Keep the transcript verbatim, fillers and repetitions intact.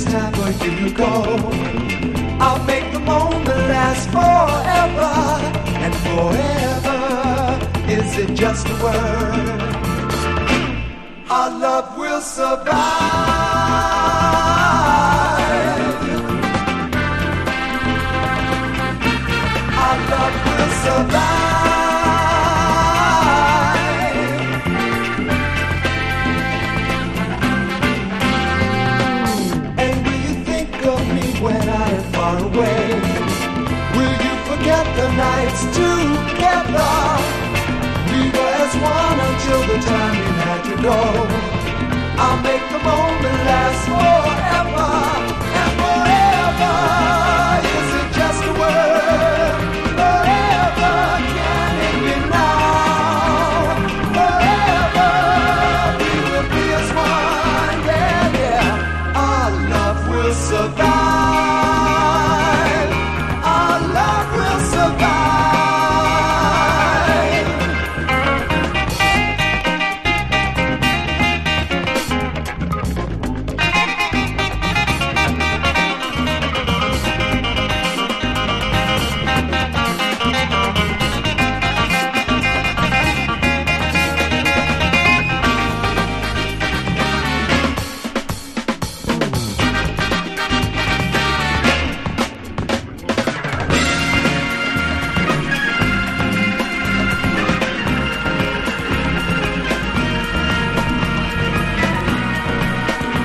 time for you to go. I'll make the moment last forever, and forever, is it just a word? Our love will survive. Our love will survive. And will you think of me when I am far away? Will you forget the nights together? We were as one until the time you had to go.